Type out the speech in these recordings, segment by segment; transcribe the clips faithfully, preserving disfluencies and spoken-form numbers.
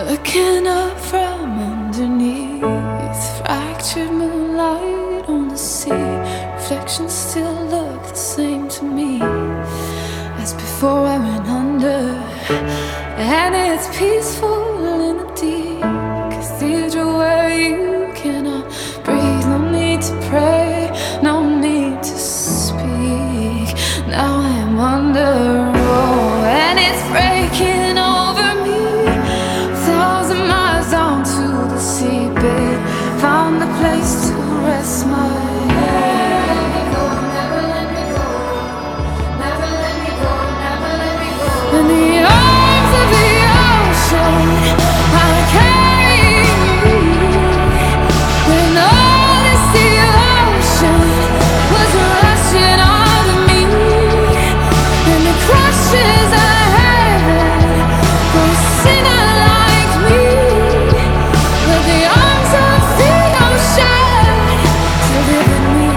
Looking up from underneath, fractured moonlight on the sea. Reflections still look the same to me as before I went under. And it's peaceful in the deep cathedral where you cannot breathe. No need to pray, no need to speak. Now I'm under, oh, and it's breaking over me. Thousand miles down to the seabed, found a place to rest my head. Never let me go, never let me go, never let me go, never let me go. In the arms of the ocean, I carry you. When all this devotion was rushing out of me, and the crushes of heaven for a sinner like me, with the arms of the ocean delivered me.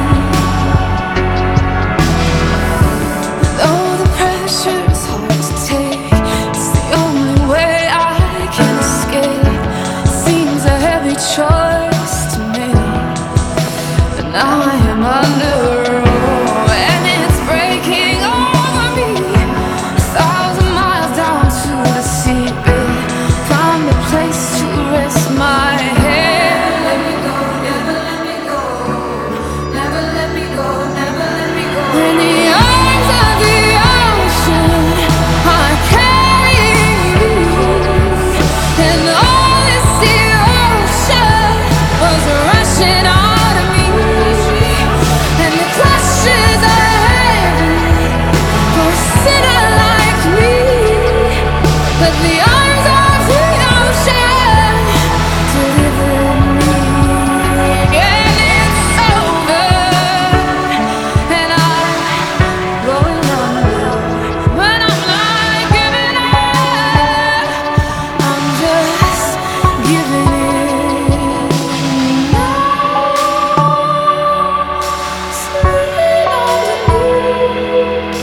Though the pressure's hard to take, it's the only way I can escape. Seems a heavy choice to make, but now I am under, oh, and it's breaking over me. A thousand miles down to the seabed, found a place to rest my head. Let me go, never let me go, never let me go, never let me go. In the arms of the ocean, I carry you, and all this devotion was rushing out of me, and the clutches of heaven for a sinner like me, but the arms of the ocean delivered me. And it's over, and I'm going under, but I'm not giving up. I'm just giving in now. Sitting underneath,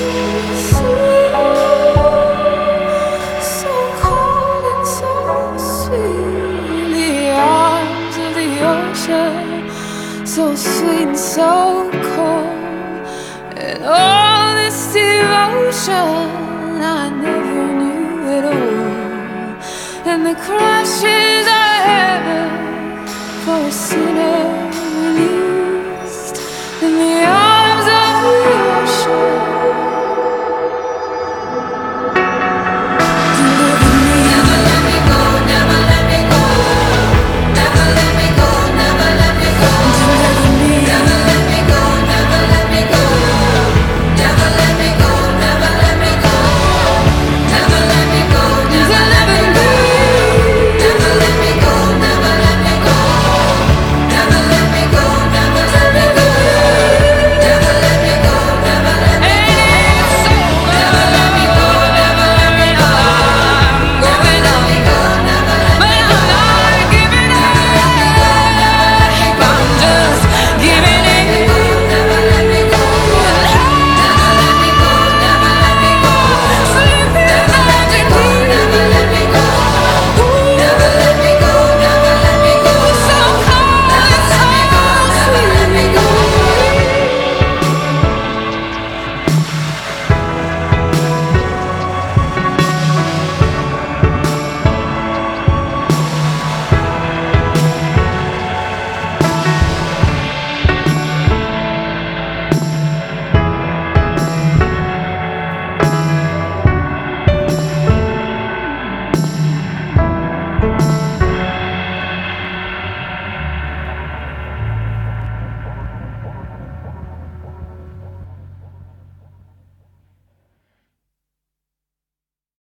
so cold and so sweet. The arms of the ocean, so sweet and so cold. And all this devotion I never knew at all. And the crashes of heaven for a sinner really